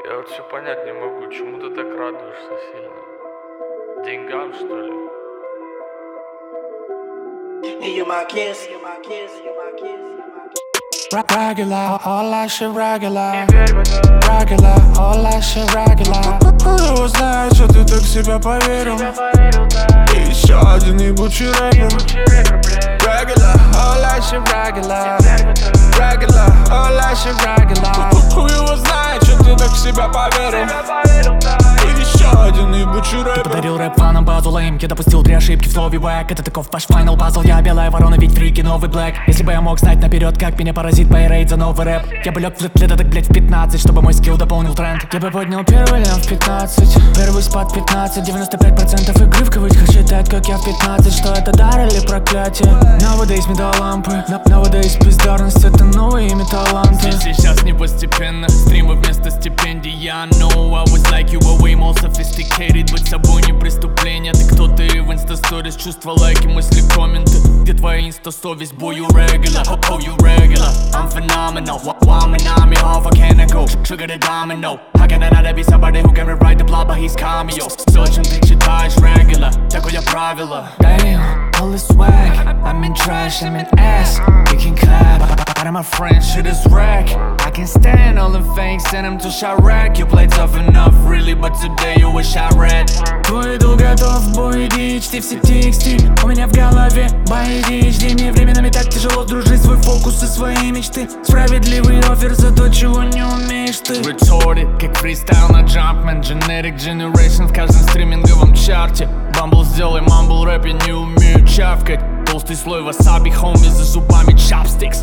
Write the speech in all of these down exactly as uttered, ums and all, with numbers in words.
Я вот все понять не могу, чему ты так радуешься сильно? Деньгам, что ли? You my kiss, you my kiss, you my kiss, you my kiss. Regular, all that shit regular. Regular, all that shit regular. Его знает, что ты так в себя поверил. И еще один ебучий рэпер. Regular, all that shit regular. Regular, all that shit regular. Его знает, что ты так в себя поверил. И еще один ебучий рэпер. Ты подарил рэп фанам базу лейм. Я допустил три ошибки в слове вэк. Это таков ваш файнал пазл. Я белая ворона, ведь фрики новый блэк. Если бы я мог знать наперед, как меня поразит пейрейд за новый рэп, я бы лег в флип-лето так, блять, в пятнадцать, чтобы мой скилл дополнил тренд. Я бы поднял первый лям в пятнадцать, первый спад пятнадцать, девяносто пять процентов игры в кавычках считать, как я в пятнадцать. Что это дар или проклятие? Nowadays медалампы, nowadays бездарность, это новые ими таланты. Здесь сейчас не постепенно, стримы вместо стипендий. Я know I was like you, are way more sophisticated. Быть собой не преступление. Ты кто ты в инста-сторис, чувства, лайки, мысли, комменты. Где твоя инста-совесть, boy, you regular, oh, oh, you regular. I'm phenomenal, why I'm an army, how far can I go? Sugar the domino. How can I not be somebody who can rewrite the plot, but he's cameo? Все, чем ты читаешь regular, такое правило. Damn, all this swag, I'm in trash, I'm in ass. You can clap, but my friend shit is wreck. I can stand all the fakes, send them to Chirac. You play tough enough, really, but today you wish I read. Твой идол готов в бой, иди, чти все тексты. У меня в голове бои, жди, мне временами так тяжело дружить. Свой фокус и свои мечты. Справедливый оффер за то, чего не умеешь ты. Retorted, как фристайл на Jumpman. Generic generation в каждом стриминговом чарте. Бамбл сделай мамбл рэп, я не умею чавкать. Толстый слой васаби, хоми, за зубами chopsticks.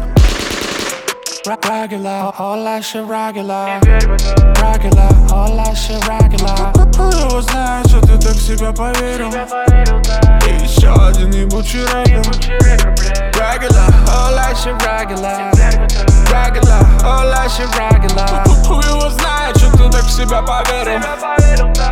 Regular, all that shit regular. Regular, all that shit regular. Его знает, что ты так в себя поверил. И еще один ебучий рэпер. Regular, all that shit regular. Regular, all that shit regular. Его знает, что ты так в себя поверил.